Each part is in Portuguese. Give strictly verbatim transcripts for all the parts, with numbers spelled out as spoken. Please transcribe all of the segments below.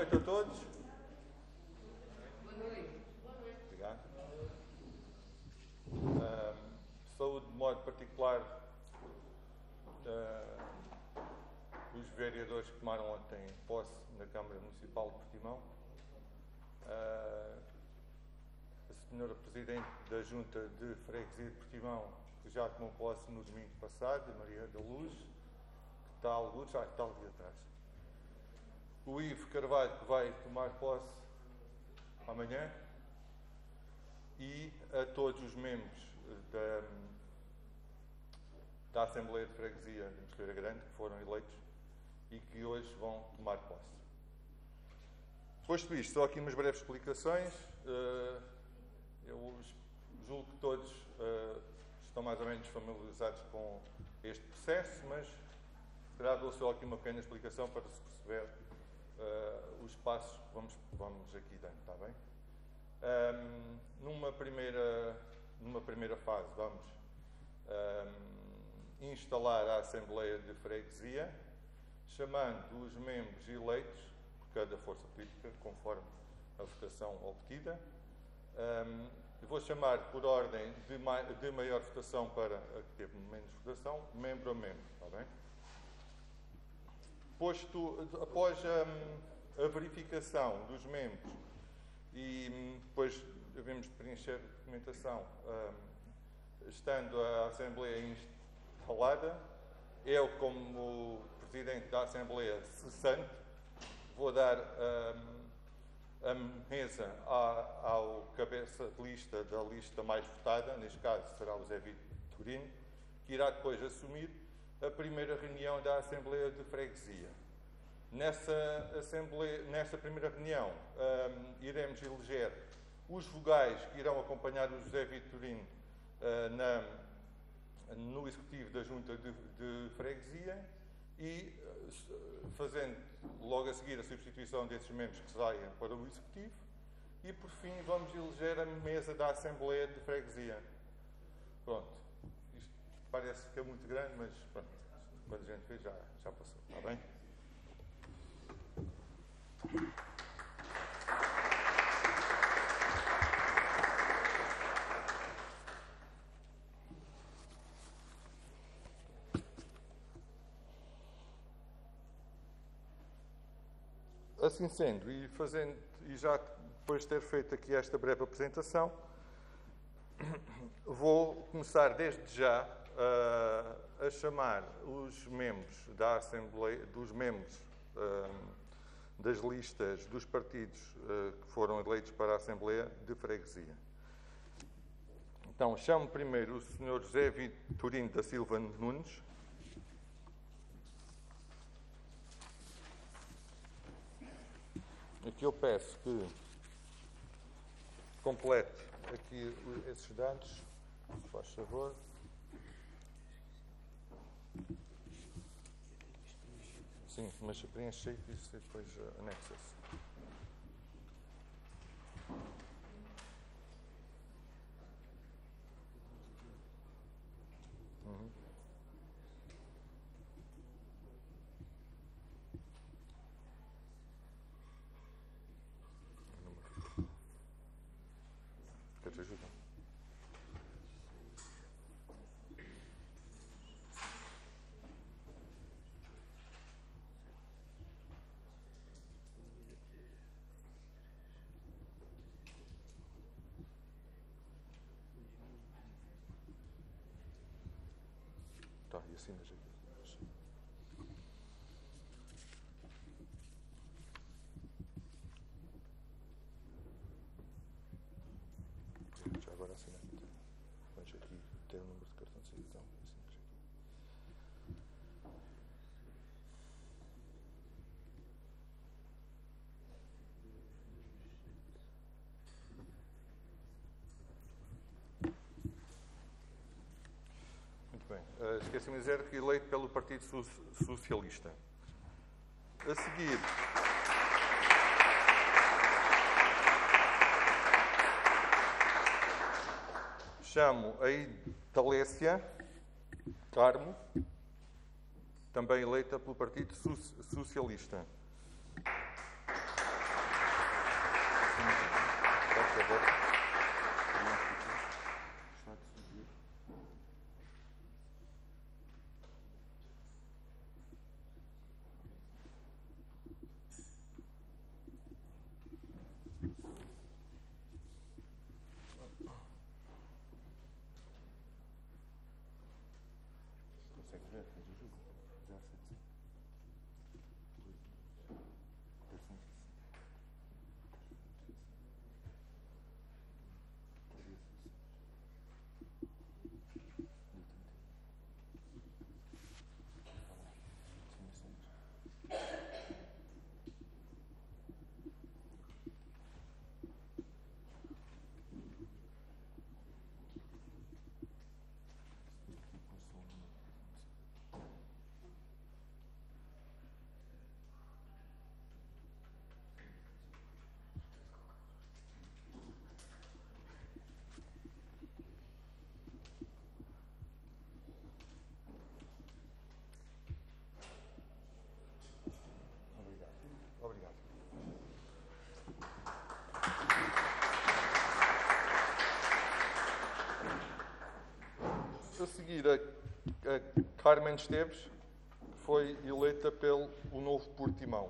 noite a todos. Boa noite. Obrigado. Uh, saúde de modo particular uh, os vereadores que tomaram ontem posse na Câmara Municipal de Portimão. Uh, a senhora Presidente da Junta de Freguesia de Portimão, que já tomou posse no domingo passado, a Maria da Luz, que está alguns, já está ali atrás. O Ivo Carvalho, que vai tomar posse amanhã, e a todos os membros da, da Assembleia de Freguesia de Mosqueira Grande, que foram eleitos e que hoje vão tomar posse. Posto isto, só aqui umas breves explicações. Eu julgo que todos estão mais ou menos familiarizados com este processo, mas se calhar dou só aqui uma pequena explicação para se perceber uh, os passos que vamos, vamos aqui dando, está bem? Um, numa, primeira, numa primeira fase vamos um, instalar a Assembleia de Freguesia, chamando os membros eleitos por cada força política, conforme a votação obtida. Um, vou chamar por ordem de, ma de maior votação para a que teve menos votação, membro a membro, está bem? Posto, após a, a verificação dos membros e depois devemos preencher a documentação, um, estando a Assembleia instalada, eu, como Presidente da Assembleia cessante, vou dar um, a mesa à, ao cabeça de lista da lista mais votada, neste caso será o Zé Vitorino, que irá depois assumir a primeira reunião da Assembleia de Freguesia. Nessa, assembleia, nessa primeira reunião, um, iremos eleger os vogais que irão acompanhar o José Vitorino uh, na, no Executivo da Junta de, de Freguesia e uh, fazendo logo a seguir a substituição desses membros que saiam para o Executivo e, por fim, vamos eleger a mesa da Assembleia de Freguesia. Pronto. Isto parece que é muito grande, mas pronto, quando a gente fez já, já passou. Está bem? Assim sendo, e fazendo, e já depois de ter feito aqui esta breve apresentação, vou começar desde já a, a chamar os membros da Assembleia, dos membros uh, das listas dos partidos uh, que foram eleitos para a Assembleia de Freguesia. Então, chamo primeiro o senhor José Vitorino da Silva Nunes. Aqui eu peço que complete aqui esses dados, se faz favor. Sim, mas preenche e isso depois anexa-se. Uhum. Quer te ajudar? Tá, e assim já. Já agora assim, vamos aqui ter o número de cartão de cidadão. Uh, Esqueci-me de dizer que eleito pelo Partido Socialista. A seguir, chamo a Itália Carmo, também eleita pelo Partido Socialista. Por favor. Obrigado. A seguir, a, a Carmen Esteves foi eleita pelo o Novo Portimão.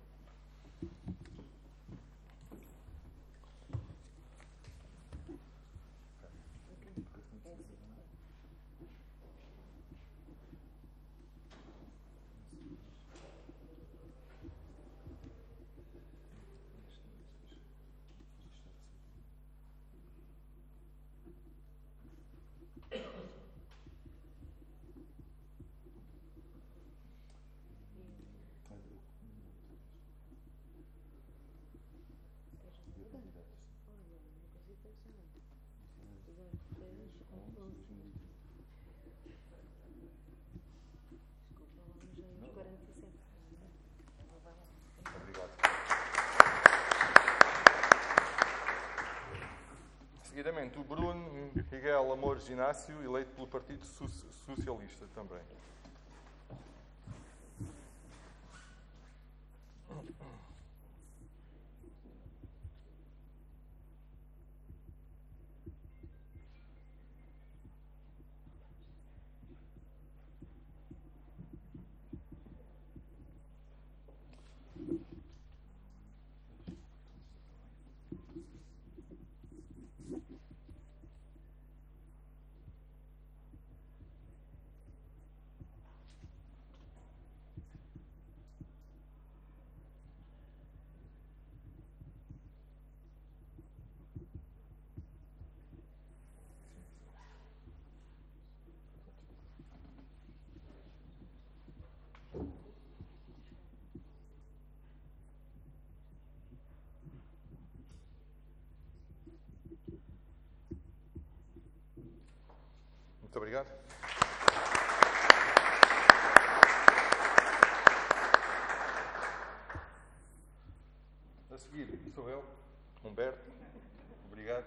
Seguidamente, o Bruno Miguel Amores Inácio, eleito pelo Partido Socialista também. Muito obrigado. A seguir, sou eu, Humberto. Obrigado.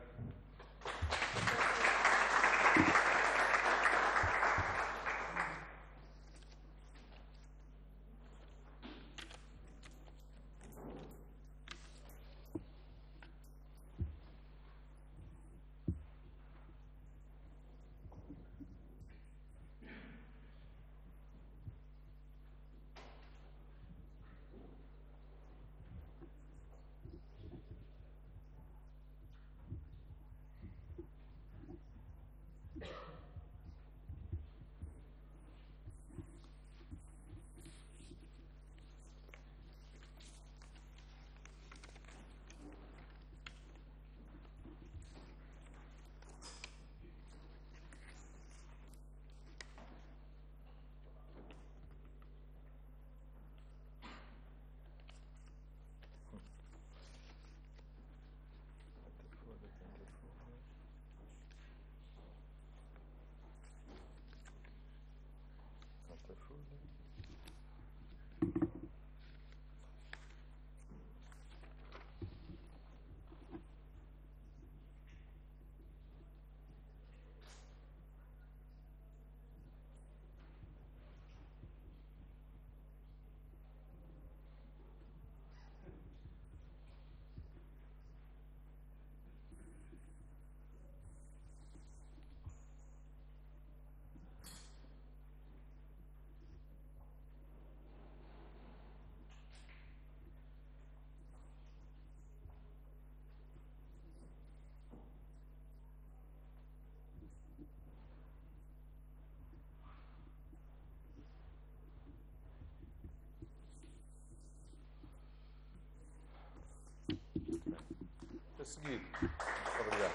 seguir, muito obrigado.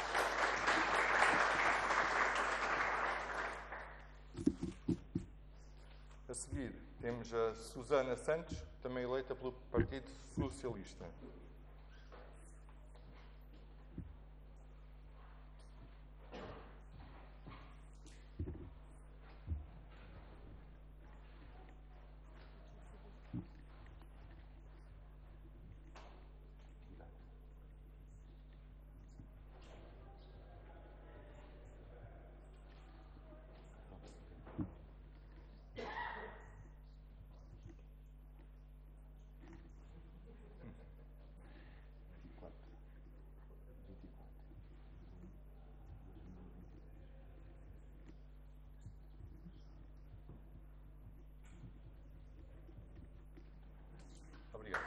A seguir, temos a Susana Santos, também eleita pelo Partido Socialista. Obrigado.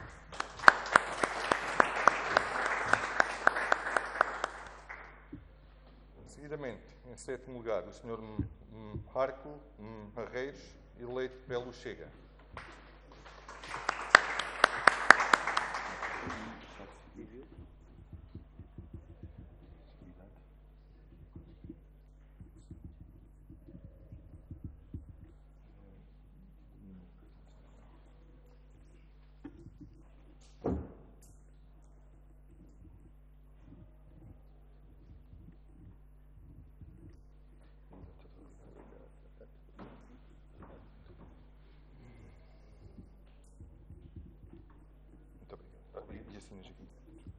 Seguidamente, em sétimo lugar, o senhor Marco Marreiros, eleito pelo Chega. E assinas aqui.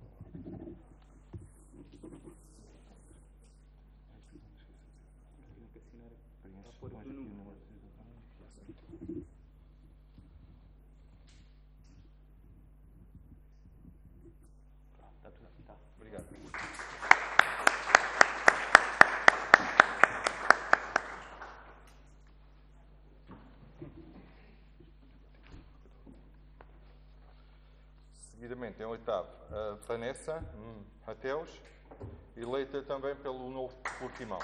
Está tudo aqui, tá? Obrigado. Seguidamente, em oitavo, a Vanessa Mateus, eleita também pelo Novo Portimão.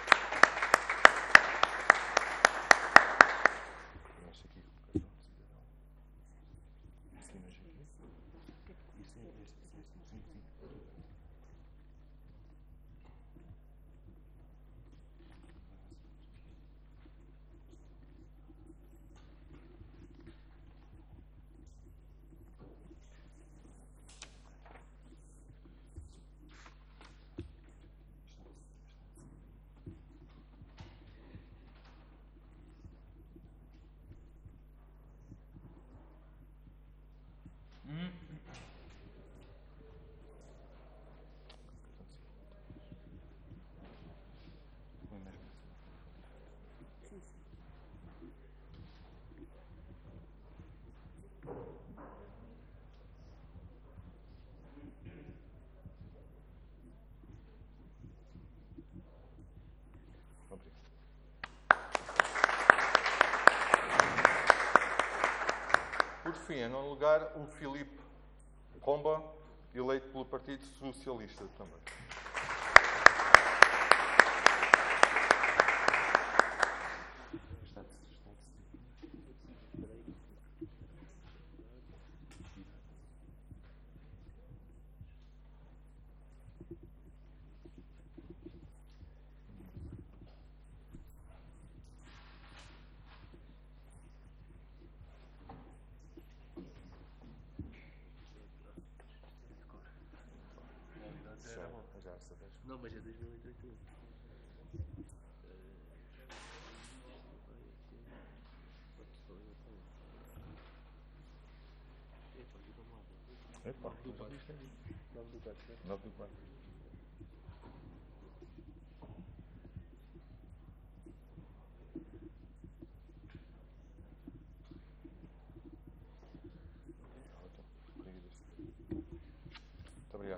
Por fim, em nono lugar, o Filipe Comba, eleito pelo Partido Socialista também. Não, mas é dois mil e trinta e um. Epa, nove do quatro. nove do quatro. Muito obrigado.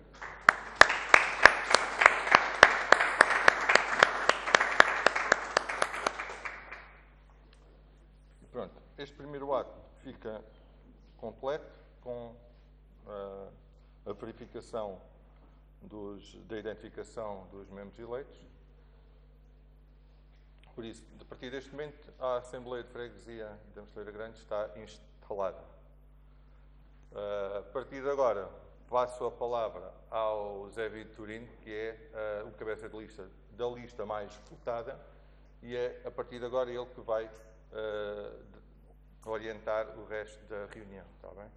Pronto, este primeiro ato fica completo com uh, a verificação dos, da identificação dos membros eleitos. Por isso, a partir deste momento, a Assembleia de Freguesia da Mosteleira Grande está instalada. Uh, a partir de agora, passo a palavra ao Zé Vitorino, que é uh, o cabeça de lista da lista mais votada, e é a partir de agora ele que vai uh, orientar o resto da reunião. Está bem?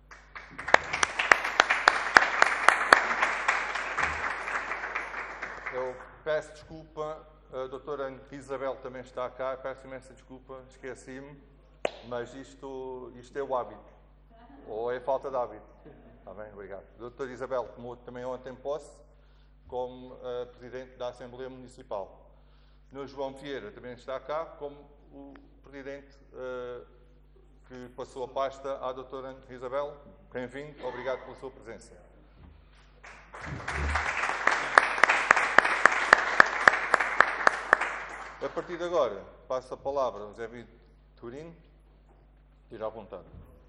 Eu peço desculpa, a doutora Isabel também está cá, peço imensa desculpa, esqueci-me, mas isto, isto é o hábito, ou é falta de hábito. Está bem? Obrigado. A doutora Isabel tomou também ontem posse como uh, Presidente da Assembleia Municipal. O João Vieira também está cá como o Presidente uh, que passou a pasta à doutora Isabel. Bem-vindo, obrigado pela sua presença. A partir de agora, passo a palavra ao Zé Vitorino. Esteja à vontade.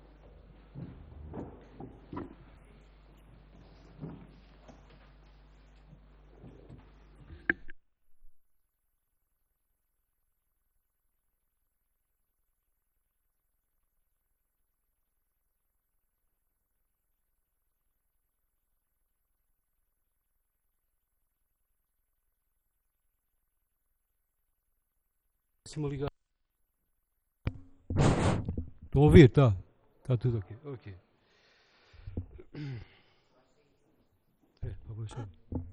Se me ligar. Estão a ouvir? Está. Está tudo ok. Ok. É, para baixar.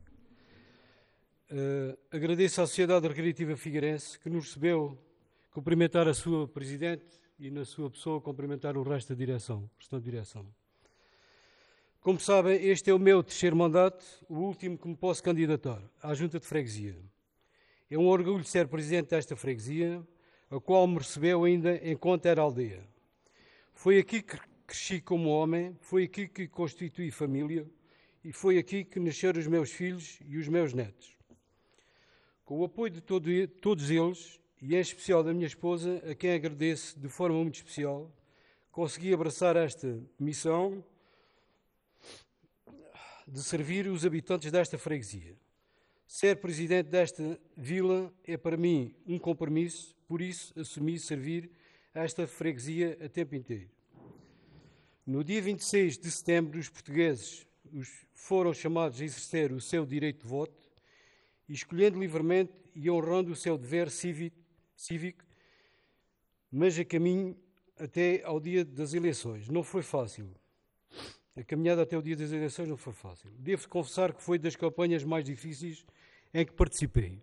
Uh, agradeço à Sociedade Recreativa Figueirense que nos recebeu, cumprimentar a sua Presidente e, na sua pessoa, cumprimentar o resto da direção, restante direção. Como sabem, este é o meu terceiro mandato, o último que me posso candidatar à Junta de Freguesia. É um orgulho ser Presidente desta freguesia, a qual me recebeu ainda enquanto era aldeia. Foi aqui que cresci como homem, foi aqui que constituí família e foi aqui que nasceram os meus filhos e os meus netos. Com o apoio de todo, todos eles, e em especial da minha esposa, a quem agradeço de forma muito especial, consegui abraçar esta missão de servir os habitantes desta freguesia. Ser Presidente desta vila é para mim um compromisso, por isso assumi servir esta freguesia a tempo inteiro. No dia vinte e seis de setembro, os portugueses foram chamados a exercer o seu direito de voto, e escolhendo livremente e honrando o seu dever cívico, cívico, mas a caminho até ao dia das eleições. Não foi fácil. A caminhada até o dia das eleições não foi fácil. Devo confessar que foi das campanhas mais difíceis em que participei.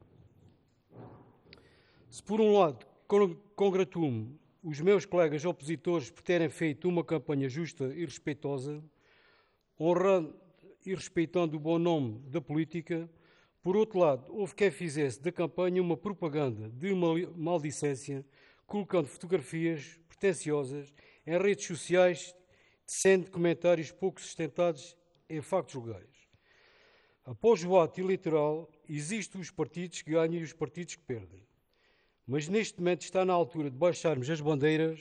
Se por um lado congratulo os meus colegas opositores por terem feito uma campanha justa e respeitosa, honrando e respeitando o bom nome da política, por outro lado, houve quem fizesse da campanha uma propaganda de maldicência, colocando fotografias pretenciosas em redes sociais, tecendo comentários pouco sustentados em factos legais. Após o ato eleitoral, existem os partidos que ganham e os partidos que perdem. Mas neste momento está na altura de baixarmos as bandeiras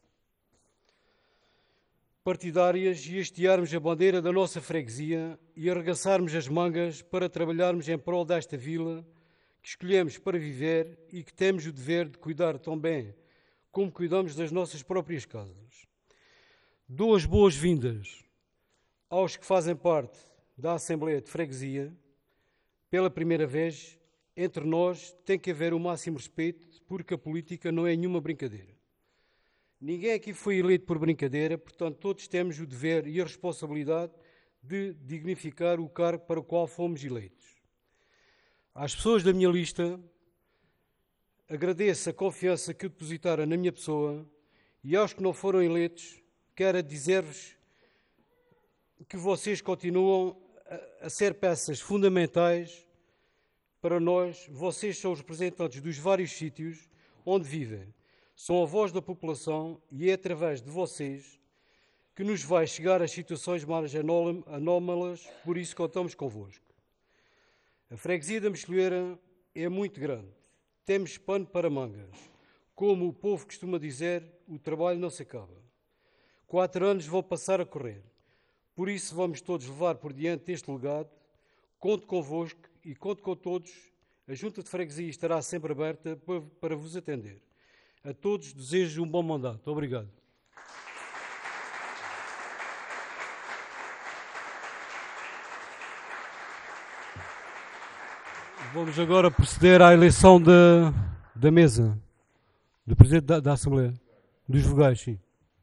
partidárias e hastearmos a bandeira da nossa freguesia e arregaçarmos as mangas para trabalharmos em prol desta vila que escolhemos para viver e que temos o dever de cuidar tão bem como cuidamos das nossas próprias casas. Dou as boas-vindas aos que fazem parte da Assembleia de Freguesia. Pela primeira vez, entre nós tem que haver o máximo respeito, porque a política não é nenhuma brincadeira. Ninguém aqui foi eleito por brincadeira, portanto todos temos o dever e a responsabilidade de dignificar o cargo para o qual fomos eleitos. Às pessoas da minha lista, agradeço a confiança que depositaram na minha pessoa e aos que não foram eleitos, quero dizer-vos que vocês continuam a, a ser peças fundamentais para nós. Vocês são os representantes dos vários sítios onde vivem. São a voz da população e é através de vocês que nos vai chegar as situações mais anómalas, por isso contamos convosco. A freguesia da Mexilheira é muito grande. Temos pano para mangas. Como o povo costuma dizer, o trabalho não se acaba. Quatro anos vão passar a correr. Por isso vamos todos levar por diante este legado. Conto convosco e conto com todos. A Junta de Freguesia estará sempre aberta para, para vos atender. A todos desejo um bom mandato. Obrigado. Vamos agora proceder à eleição da, da mesa, do Presidente da, da Assembleia, dos vogais, sim.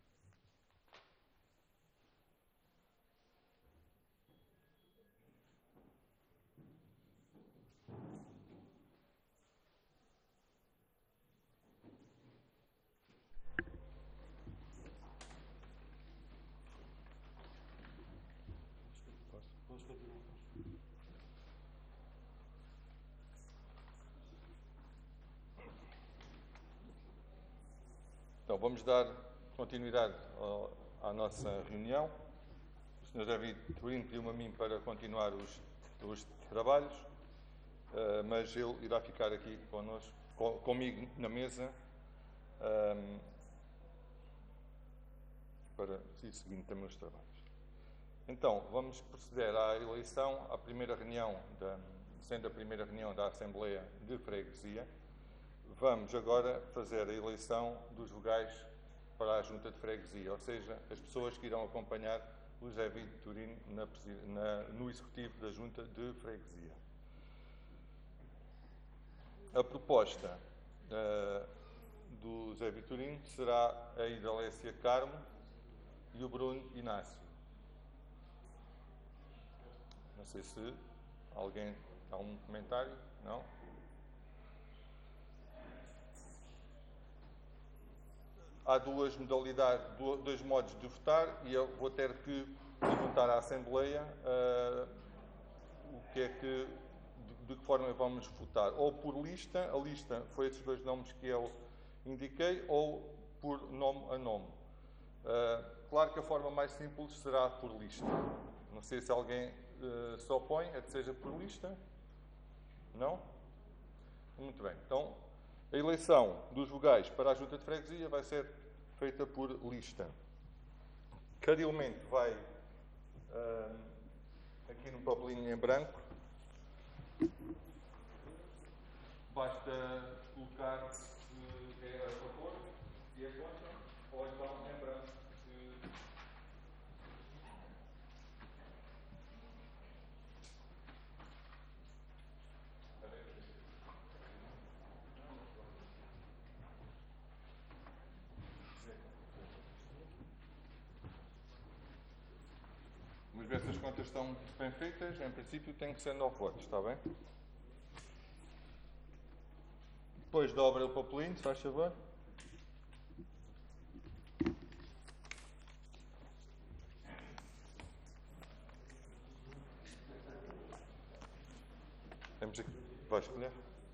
Então, vamos dar continuidade ao, à nossa reunião. O senhor David Turim pediu-me a mim para continuar os, os trabalhos, uh, mas ele irá ficar aqui connosco, com, comigo na mesa, um, para ir seguindo também os trabalhos. Então, vamos proceder à eleição, à primeira reunião, da, sendo a primeira reunião da Assembleia de Freguesia. Vamos agora fazer a eleição dos vogais para a Junta de Freguesia, ou seja, as pessoas que irão acompanhar o José Vitorino na, na, no Executivo da Junta de Freguesia. A proposta uh, do José Vitorino será a Idalécia Carmo e o Bruno Inácio. Não sei se alguém há um comentário, não? Há duas modalidades, dois modos de votar e eu vou ter que perguntar à Assembleia uh, o que é que, de, de que forma vamos votar. Ou por lista, a lista foi esses dois nomes que eu indiquei, ou por nome a nome. Uh, claro que a forma mais simples será por lista. Não sei se alguém uh, se opõe a que seja por lista. Não? Muito bem. Então, a eleição dos vogais para a Junta de Freguesia vai ser feita por lista. Cada elemento vai uh, aqui no papelinho em branco. Basta colocar se é a favor e é contra, ou então em branco. Se... Vamos ver se as contas estão bem feitas. Em princípio tem que ser nove votos, está bem? Depois dobra o papelinho, se faz favor. Temos aqui. Vai escolher?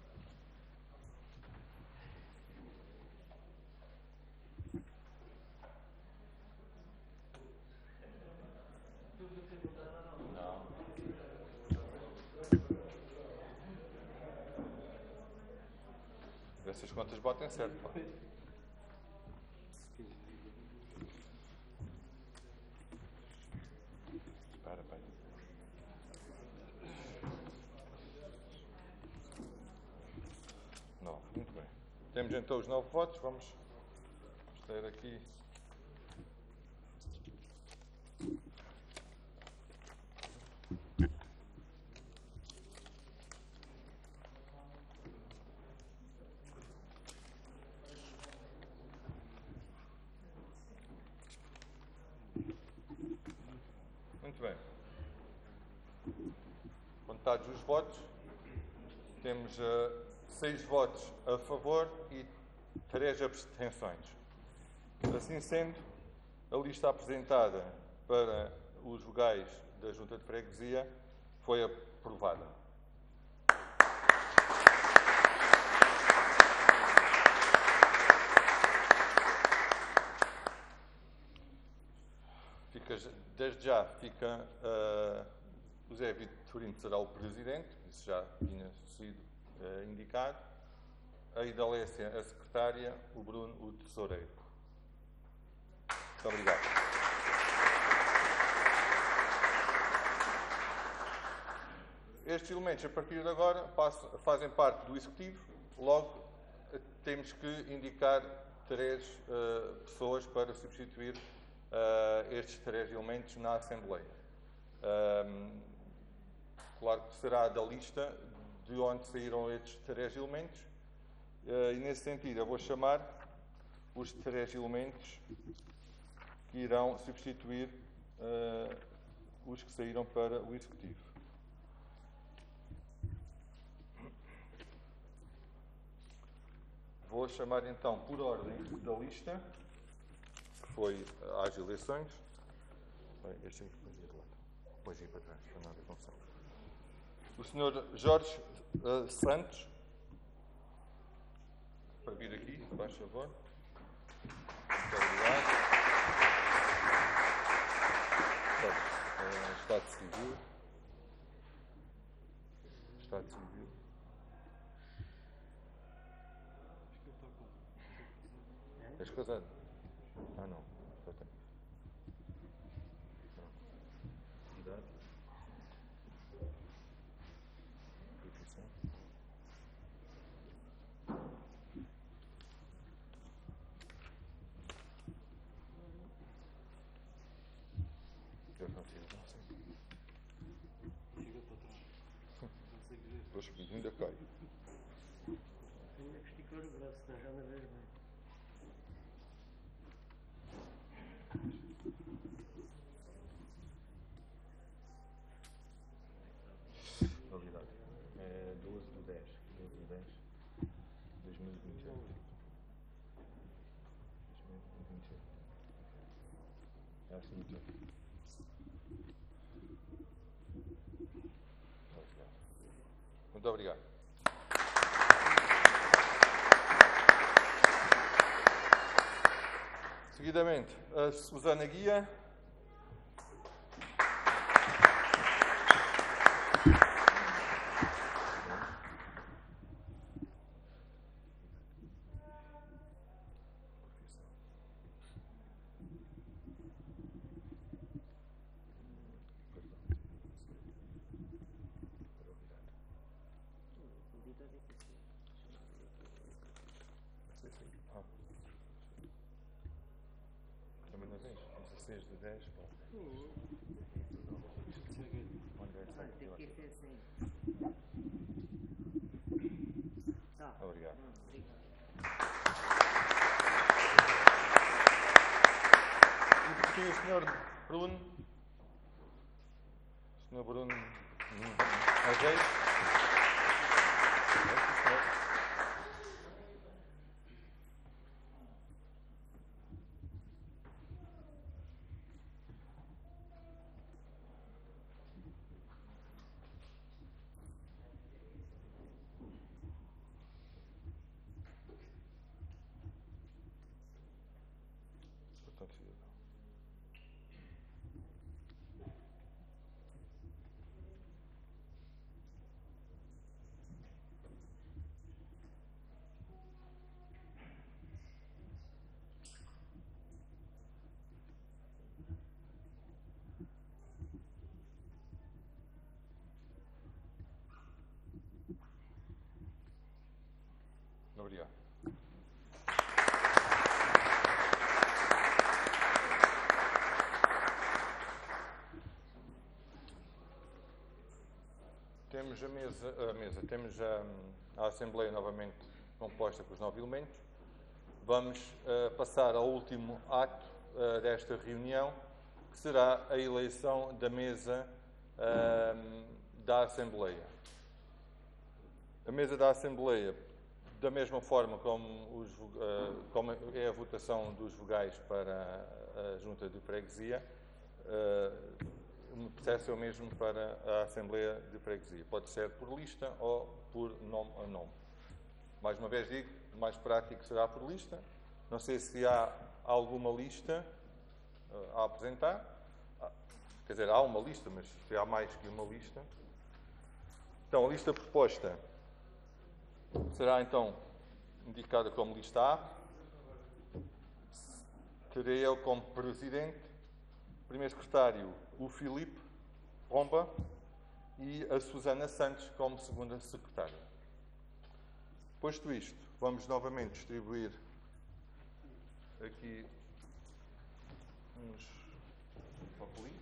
Essas contas batem certo, pá. Espera, pai. Nove, muito bem. Temos então os nove votos, vamos ter aqui. Muito bem. Contados os votos, temos uh, seis votos a favor e três abstenções. Assim sendo, a lista apresentada para os vogais da Junta de Freguesia foi aprovada. Fica, desde já fica uh, o José Vitorino será o presidente, isso já tinha sido uh, indicado, a Idalécia a secretária, o Bruno o tesoureiro. Muito obrigado. Estes elementos, a partir de agora, passam, fazem parte do Executivo, logo temos que indicar três uh, pessoas para substituir Uh, estes três elementos na Assembleia. Uh, claro que será da lista de de onde saíram estes três elementos, e nesse sentido eu vou chamar os três elementos que irão substituir uh, os que saíram para o Executivo. Vou chamar então por ordem da lista, que foi às eleições. Bem, este aqui depois ir de lado. Depois ir para trás, para não haver confusão. O senhor Jorge uh, Santos, para vir aqui, faz favor. Muito obrigado. Uh, Estado Civil. Estado Civil. És casado? Ah, não. Só tem. Idade. Profissão. Eu não sei, não sei. Chega para trás. Não sei dizer. Depois ainda cai. Tenho que esticar o braço, está já na vez bem. Novidade. É doze de dez. doze de dez. dois mil e vinte e oito. dois mil e vinte e oito. É assim muito. Muito obrigado. Seguidamente, a Susana Guia. dezesseis de dez, pá. André, sai aqui, eu acho. Obrigado. E por fim, o senhor Bruno. O senhor Bruno Azeite. Obrigado. Temos a mesa, a mesa temos a, a Assembleia novamente composta por os nove elementos. Vamos uh, passar ao último ato uh, desta reunião, que será a eleição da mesa uh, da Assembleia. A mesa da Assembleia, da mesma forma como, os, uh, como é a votação dos vogais para a Junta de Freguesia, uh, o processo é o mesmo para a Assembleia de Freguesia. Pode ser por lista ou por nome a nome. Mais uma vez digo, o mais prático será por lista. Não sei se há alguma lista uh, a apresentar. Quer dizer, há uma lista, mas se há mais que uma lista. Então, a lista proposta será, então, indicada como lista A. Terei eu como presidente, primeiro secretário, o Filipe Romba e a Susana Santos como segunda secretária. Posto isto, vamos novamente distribuir aqui uns papelinhos.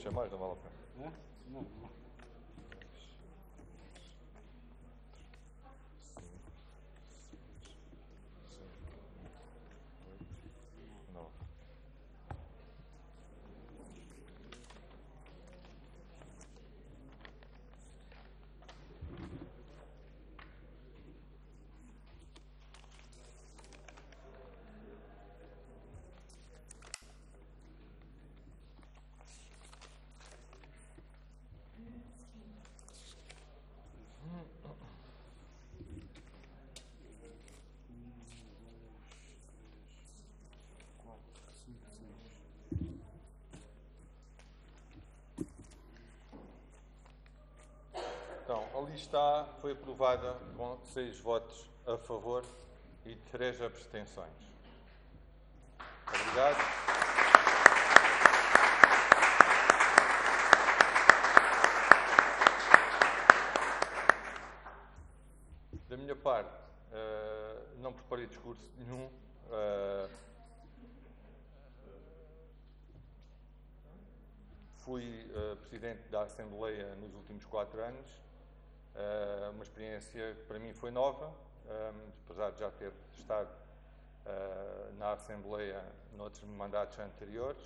encher mais, não vale a pena. Hã? Não, não. Nove. Então, a lista foi aprovada com seis votos a favor e três abstenções. Obrigado. Da minha parte, uh, não preparei discurso nenhum. Uh, fui uh, presidente da Assembleia nos últimos quatro anos. Uh, uma experiência que para mim foi nova, um, apesar de já ter estado uh, na Assembleia noutros mandatos anteriores.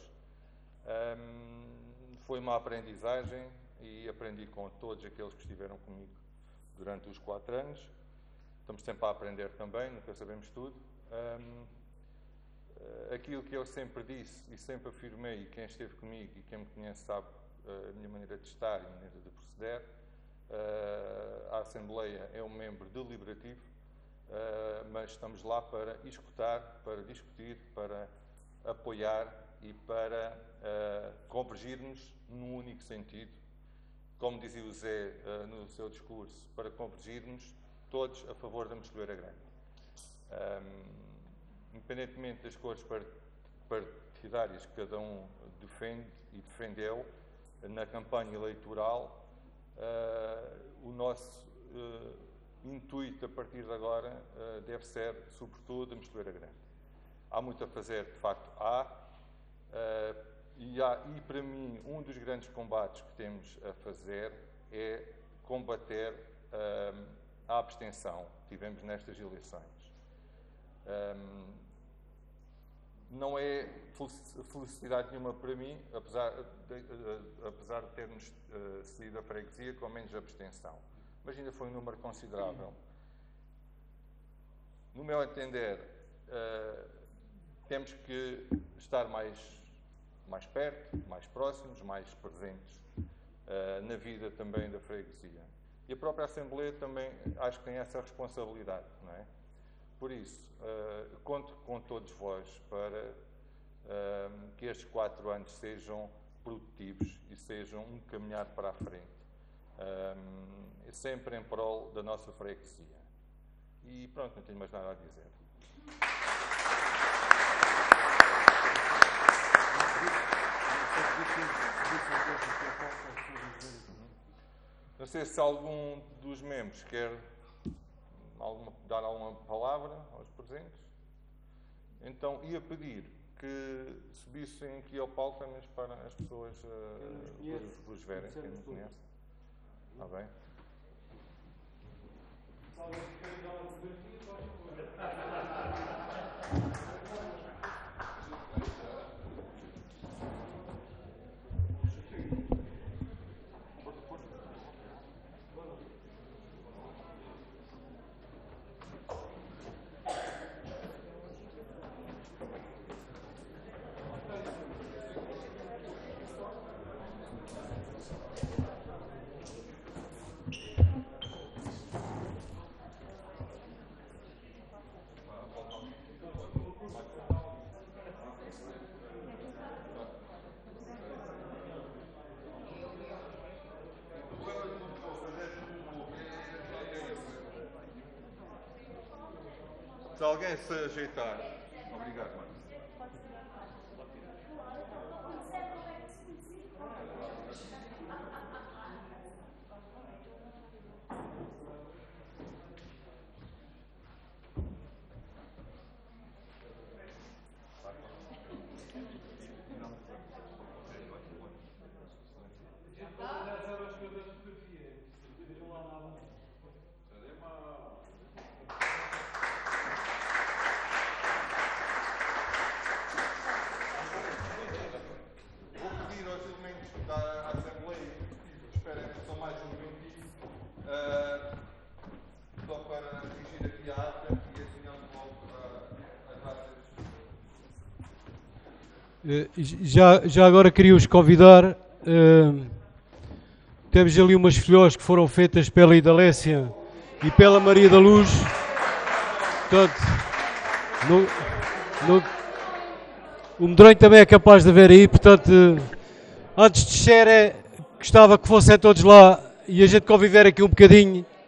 Um, foi uma aprendizagem e aprendi com todos aqueles que estiveram comigo durante os quatro anos. Estamos sempre a aprender também, nunca sabemos tudo. Um, uh, aquilo que eu sempre disse e sempre afirmei, e quem esteve comigo e quem me conhece sabe uh, a minha maneira de estar e a maneira de proceder. Uh, a Assembleia é um membro deliberativo, uh, mas estamos lá para escutar, para discutir, para apoiar e para uh, convergirmos num único sentido. Como dizia o Zé uh, no seu discurso, para convergirmos todos a favor da Moscoeira Grande. Um, independentemente das cores partidárias que cada um defende e defendeu na campanha eleitoral, Uh, o nosso uh, intuito a partir de agora uh, deve ser, sobretudo, a Moscoeira Grande. Há muito a fazer, de facto, há, uh, e há, e para mim, um dos grandes combates que temos a fazer é combater uh, a abstenção que tivemos nestas eleições. Um, Não é felicidade nenhuma para mim, apesar de, uh, apesar de termos uh, cedido a freguesia com menos abstenção. Mas ainda foi um número considerável. No meu entender, uh, temos que estar mais, mais perto, mais próximos, mais presentes uh, na vida também da freguesia. E a própria Assembleia também acho que tem essa responsabilidade, não é? Por isso, uh, conto com todos vós para uh, que estes quatro anos sejam produtivos e sejam um caminhar para a frente, uh, sempre em prol da nossa freguesia. E pronto, não tenho mais nada a dizer. Não sei se algum dos membros quer Alguma, dar alguma palavra aos presentes. Então, ia pedir que subissem aqui ao palco, mas para as pessoas uh, vos, vos verem, quem não conhece. Está bem? Se alguém se ajeitar. Obrigado, mano. Eh, Já, já agora queria-os convidar. eh, temos ali umas folhas que foram feitas pela Idalécia e pela Maria da Luz. Portanto, no, no, o medronho também é capaz de haver aí. Portanto, eh, antes de descer, é, gostava que fossem todos lá e a gente conviver aqui um bocadinho